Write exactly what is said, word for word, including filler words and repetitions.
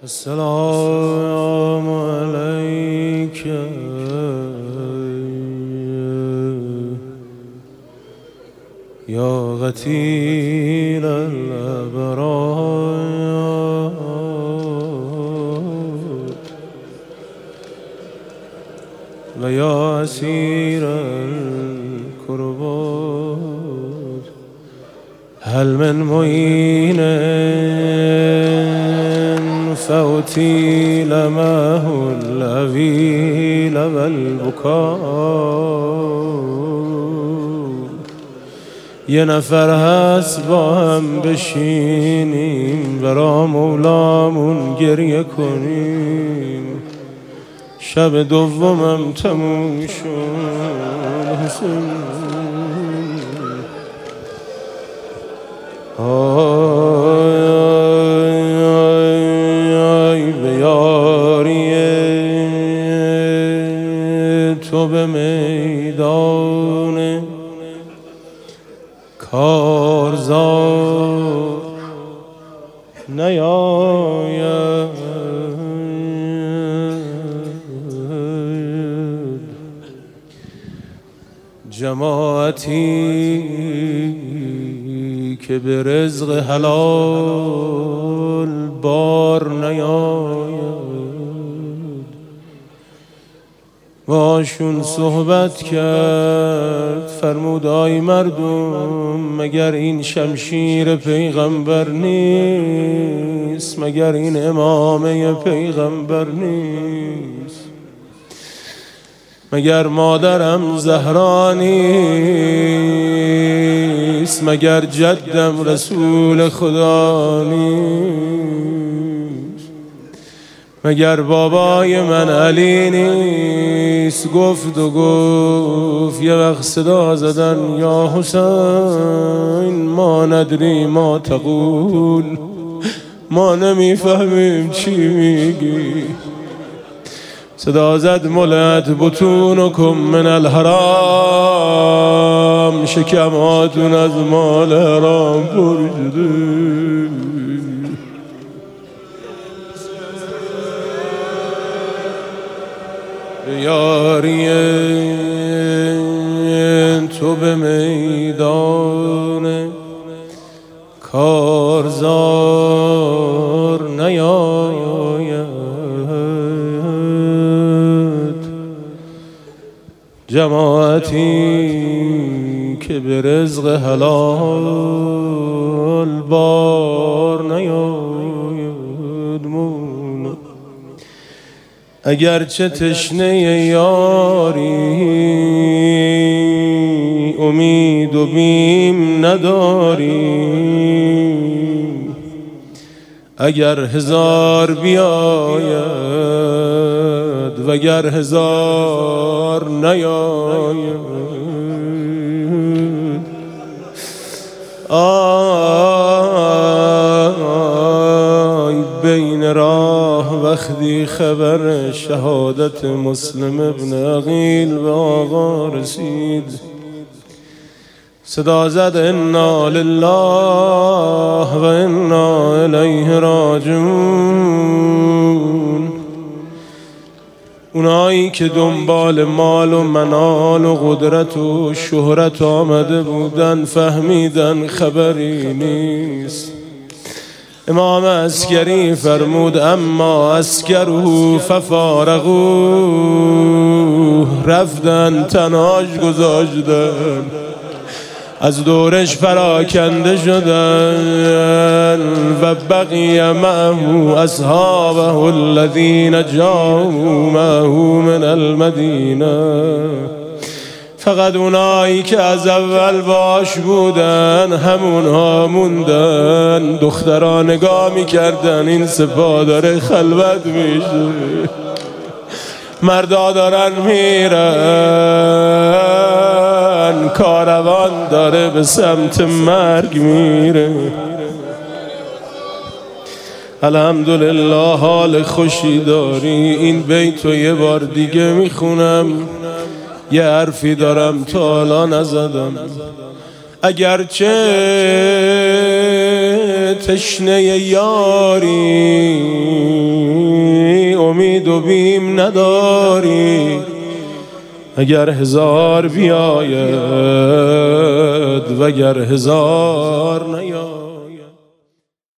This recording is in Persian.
السلام عليك يا قتيل الأبرار ويا أسير الكربات هل من معين فأتيل معه الأويل والبكاء یه نفر هست با هم بشینیم برا مولامون گریه کنیم شب دومم تموم شد حسین آی آی به یاری تو به میدان کارزار نیاید جماعتی که به رزق حلال بار نیاید باشون صحبت کرد فرمود آی مردم مگر این شمشیر پیغمبر نیست مگر این امامه پیغمبر نیست مگر مادرم زهرا نیست مگر جدم رسول خدا نیست مگر بابای من علی نیست گفت و گفت یه وقت صدا زدن یا حسین ما ندری ما تقول ما نمیفهمیم چی میگی صدا زد ملت بطونکم من الحرام شکماتون از مال حرام پر شده یاری تو به میدان کارزار نیاید جماعتی که به رزق حلال بار نیاید مون اگرچه تشنه یاری امید و بیم نداری اگر هزار بیاید وگر هزار نیاید آی بین راه وقتی خبر شهادت مسلم ابن عقیل به آقا رسید صدا زد انا لله و انا الیه راجعون اونایی که دنبال مال و منال و قدرت و شهرت آمده بودن فهمیدن خبری نیست امام عسکری فرمود اما عسکره ففارقوه رفتن تناش گذاشتن از دورش پراکنده شدن و بقی معه اصحابه الذین جاءوا معه من المدینه فقط اونایی که از اول باش بودن همونها موندن دخترها نگاه میکردن این سپاه داره خلوت میشه مردا دارن میرن کاروان داره به سمت مرگ میره الحمدلله حال خوشی داری این بیتو یه بار دیگه میخونم یه حرفی دارم تا حالا نزدم اگرچه تشنه یاری و بیم نداری، اگر هزار بیاید وگر هزار نیاید.